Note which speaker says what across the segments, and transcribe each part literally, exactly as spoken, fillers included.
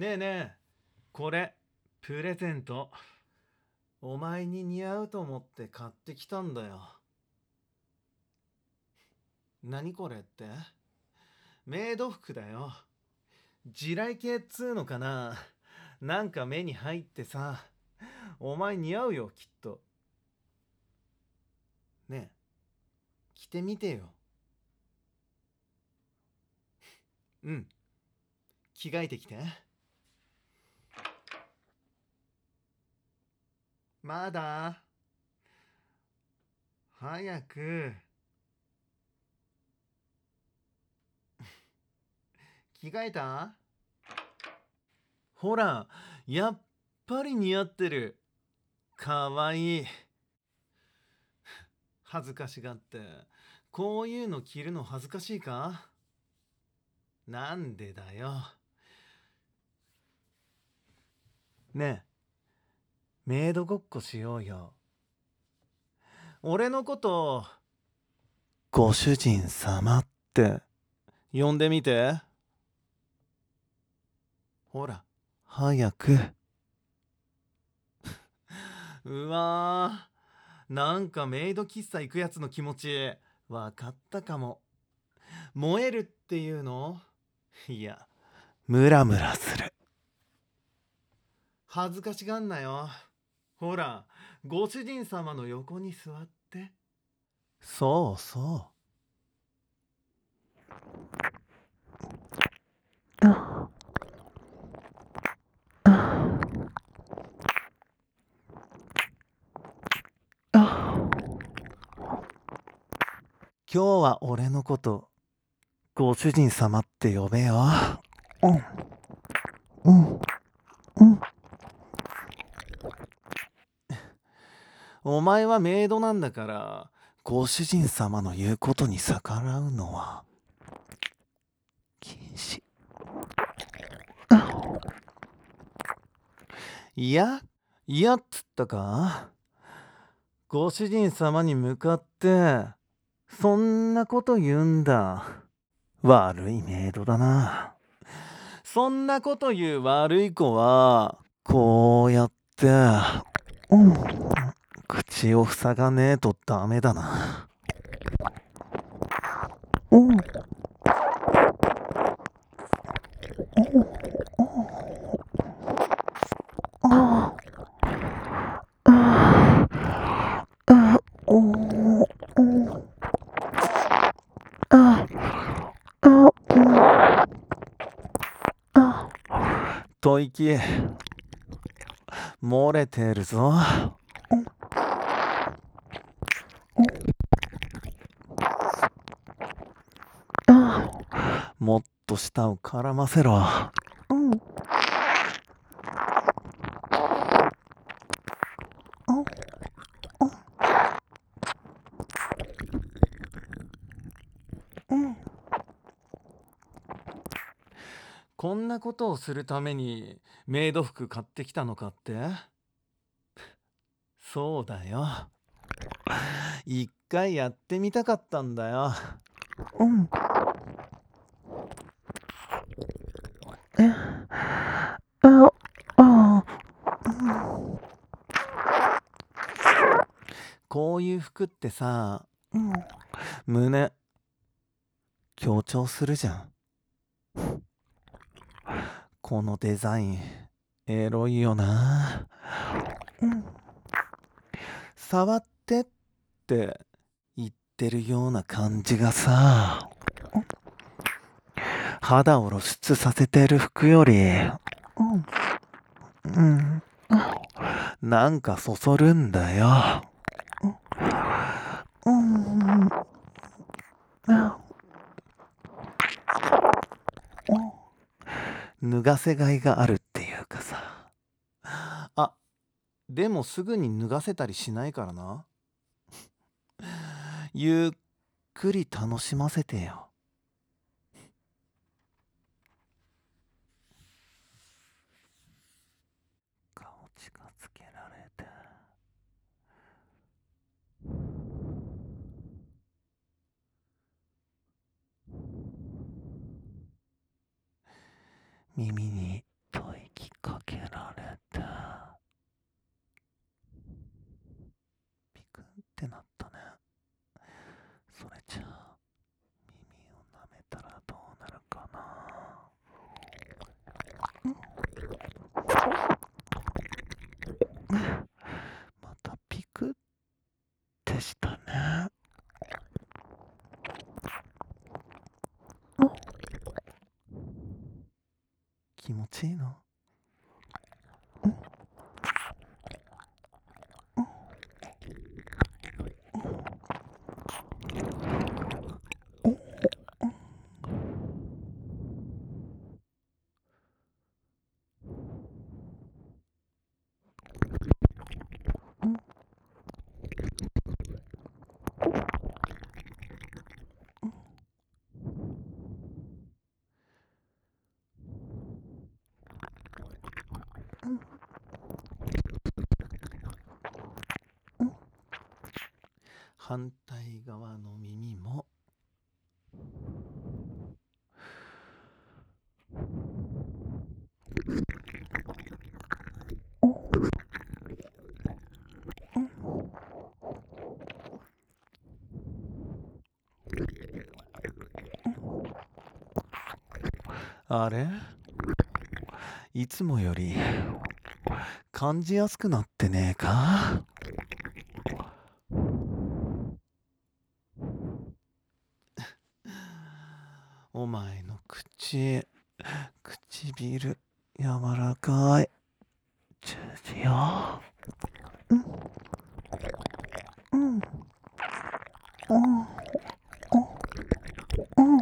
Speaker 1: ねえねえ、これ、プレゼント。お前に似合うと思って買ってきたんだよ。何これって？メイド服だよ。地雷系っつうのかな。なんか目に入ってさ。お前似合うよ、きっと。ねえ、着てみてよ。うん、着替えてきて。まだ早く。着替えた？ほら、やっぱり似合ってる。かわいい。恥ずかしがって。こういうの着るの恥ずかしいか？なんでだよ。ねえ、メイドごっこしようよ。俺のこと、ご主人様って呼んでみて。ほら、早く。うわー、なんかメイド喫茶行くやつの気持ち、わかったかも。燃えるっていうの？いや、ムラムラする。恥ずかしがんなよ。ほら、ご主人様の横に座って。そうそう。今日は俺のことご主人様って呼べよ。うん、うん、うん。お前はメイドなんだから、ご主人様の言うことに逆らうのは禁止。いや、いやっつったか？ご主人様に向かって、そんなこと言うんだ。悪いメイドだな。そんなこと言う悪い子は、こうやって、うん、口を塞がねえとダメだな。うん、うん、ああ、あ、お、お、あ、あ、あ、吐息、漏れてるぞ。もっと舌を絡ませろ。うん。うん。こんなことをするためにメイド服買ってきたのかって？そうだよ。一回やってみたかったんだよ。うん。え、あ、あ、こういう服ってさ、うん、胸強調するじゃん。このデザインエロいよな。うん、触ってって言ってるような感じがさ、肌を露出させてる服より、うん、うん、なんかそそるんだよ。うん、脱がせがいがあるっていうかさ。あ、でもすぐに脱がせたりしないからな。ゆっくり楽しませてよ。顔近づけられて。耳に吐またピクってしたね。気持ちいいの？反対側の耳もあれ？いつもより感じやすくなってねえか？お前の口、唇、柔らかい。十字よ。うん。うん。うん。うん。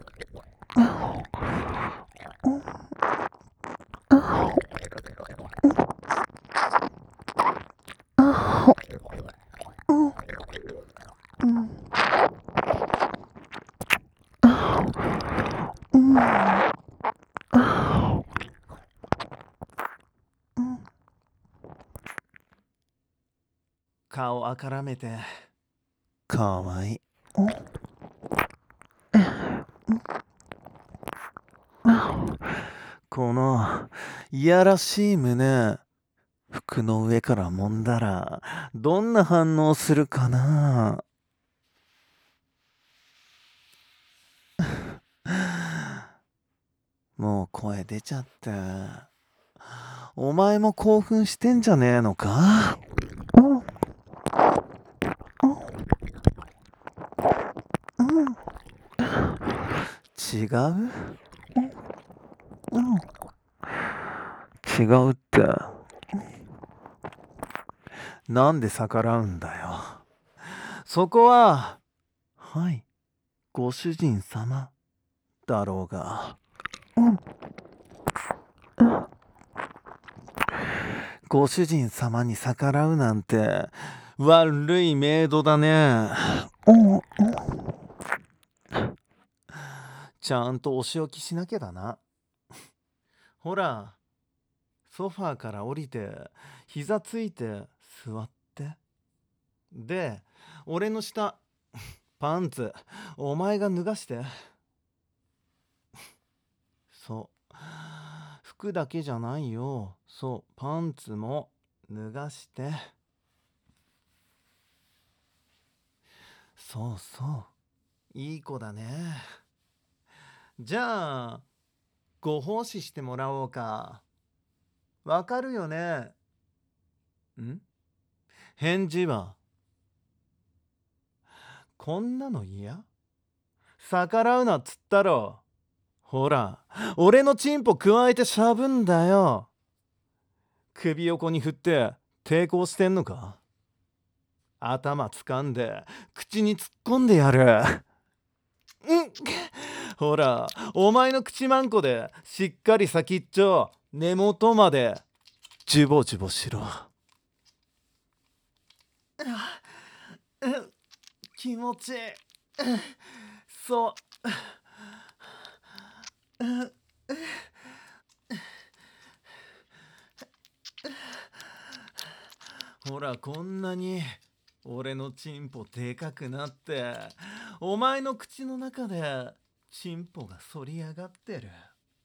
Speaker 1: 顔あからめてかわいい。このいやらしい胸、服の上から揉んだらどんな反応するかな？もう声出ちゃって。お前も興奮してんじゃねえのか？違う？違うって。なんで逆らうんだよ。そこは、はい、ご主人様だろうが。ご主人様に逆らうなんて悪いメイドだね。ちゃんとお仕置きしなきゃだな。ほら、ソファーから降りて膝ついて座って。で、俺の下パンツお前が脱がして。そう服だけじゃないよ。そうパンツも脱がして。そうそういい子だね。じゃあご奉仕してもらおうか。わかるよね？ん？返事はこんなの嫌？逆らうなっつったろ。ほら、俺のチンポ加えてしゃぶんだよ。首横に振って抵抗してんのか？頭掴んで口に突っ込んでやる。うんほら、お前の口マンコでしっかり先っちょ根元までジュボジュボしろ。気持ちいい。そう。ほら、こんなに俺のチンポでかくなってお前の口の中でチンポが反り上がってる。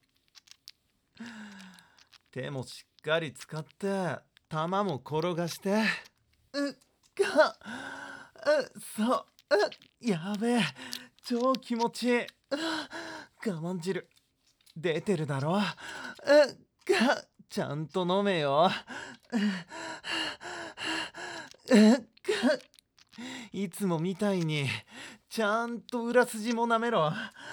Speaker 1: 手もしっかり使って玉も転がして。うっかうそううやべえ超気持ちいい。我慢汁出てるだろ。うっがちゃんと飲めよ。いつもみたいにちゃんと裏筋も舐めろ。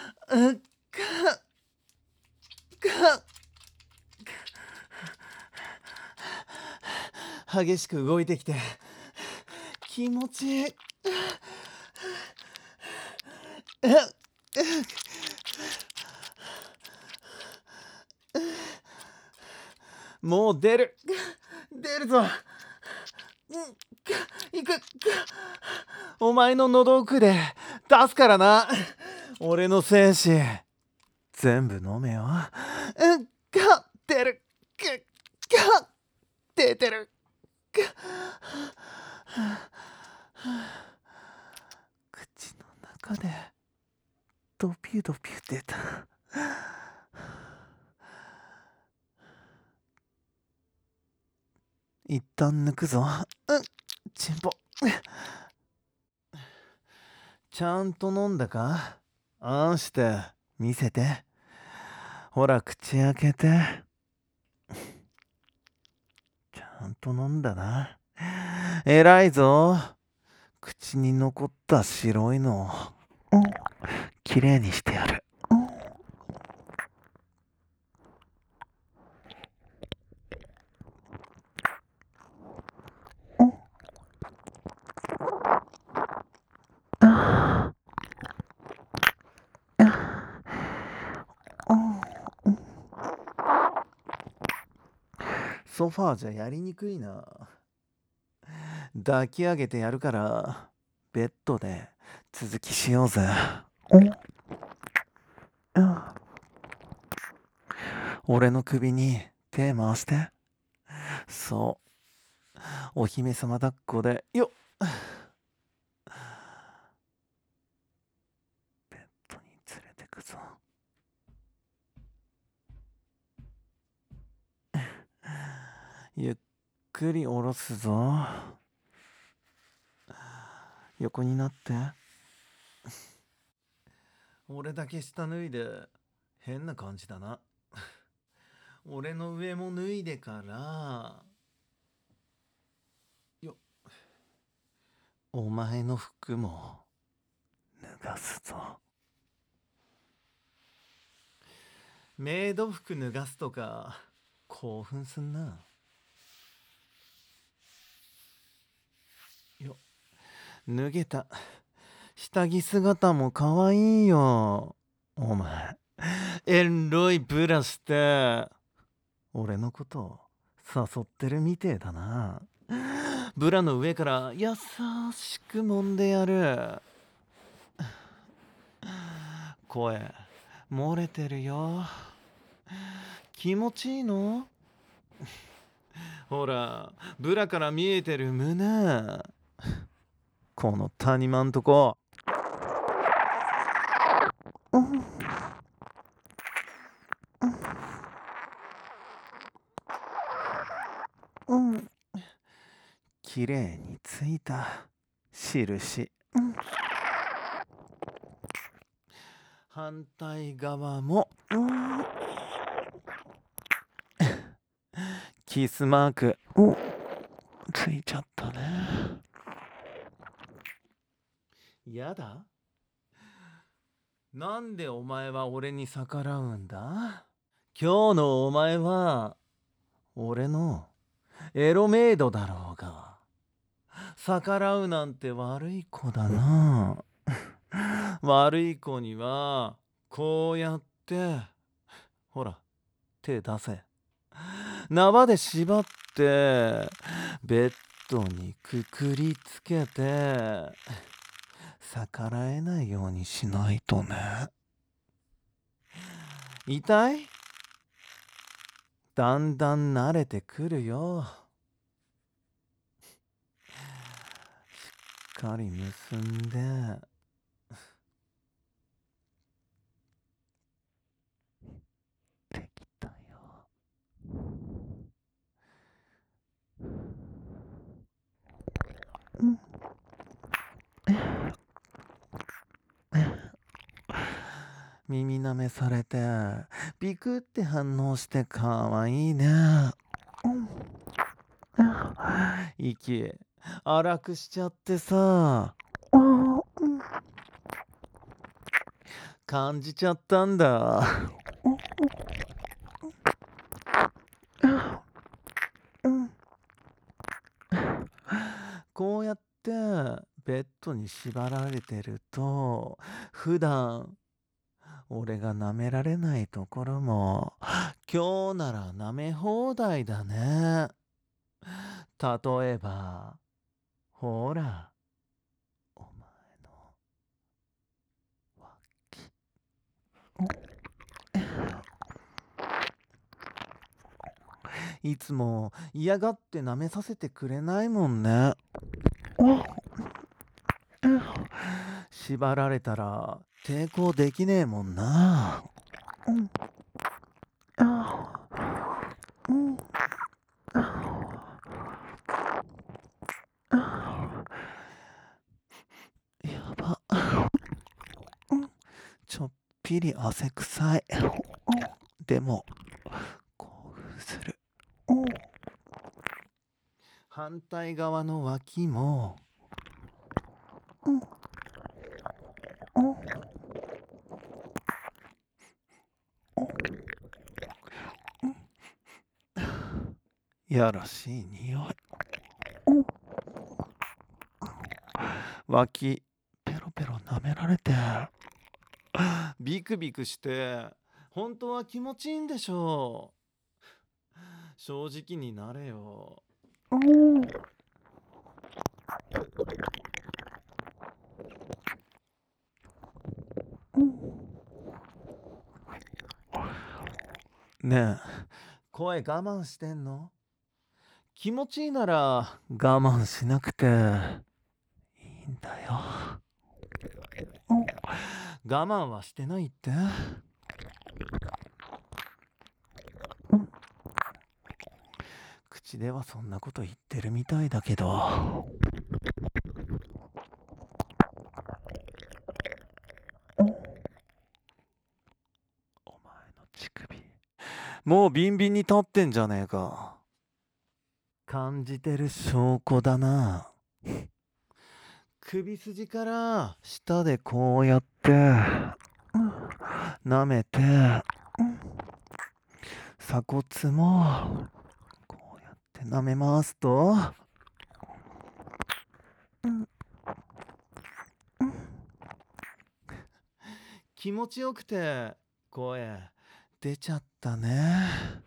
Speaker 1: 激しく動いてきて気持ちいい。もう出る出るぞ。いくお前の喉奥で出すからな。俺の精子全部飲めよ。が出るが出てる。口の中でドピュドピュ出た。一旦抜くぞ。うん、チンポ。ちゃんと飲んだか？あんして見せて。ほら口開けて。ちゃんと飲んだな。偉いぞ。口に残った白いのをきれいにしてやる。ソファーじゃやりにくいな。抱き上げてやるからベッドで続きしようぜ。俺の首に手回して。そう、お姫様抱っこでよっ。ベッドに連れてくぞ。ゆっくり下ろすぞ。横になって。俺だけ下脱いで変な感じだな。俺の上も脱いでからよ。お前の服も脱がすぞ。メイド服脱がすとか興奮すんな。よ、脱げた。下着姿も可愛いよ。お前エロいブラして俺のこと誘ってるみてえだな。ブラの上から優しく揉んでやる。声漏れてるよ。気持ちいいの？ほらブラから見えてる胸。この谷間んとこ。うん、きれいについた印。うん、反対側も、うん、キスマークついちゃったね。やだ？なんでお前は俺に逆らうんだ？今日のお前は俺のエロメイドだろうが。逆らうなんて悪い子だな。悪い子にはこうやってほら手出せ。縄で縛ってベッドにくくりつけて逆らえないようにしないとね。痛い？だんだん慣れてくるよ。しっかり結んで。できたよ。うん、 耳舐めされてビクって反応してかわいいね。息荒くしちゃってさ、感じちゃったんだ。こうやってベッドに縛られてると、普段俺が舐められないところも今日なら舐め放題だね。例えばほら、お前の脇。いつも嫌がって舐めさせてくれないもんね。縛られたら抵抗できねえもんな。やば。ちょっぴり汗臭い。でも興奮する。反対側の脇もやらしい匂い。脇ペロペロ舐められてビクビクして本当は気持ちいいんでしょう。正直になれよ。ねえ、声我慢してんの？気持ちいいなら我慢しなくていいんだよ。我慢はしてないって。口ではそんなこと言ってるみたいだけど。お前の乳首もうビンビンに立ってんじゃねえか。感じてる証拠だな。首筋から下でこうやって舐めて、鎖骨もこうやって舐めますと、気持ちよくて声出ちゃったね。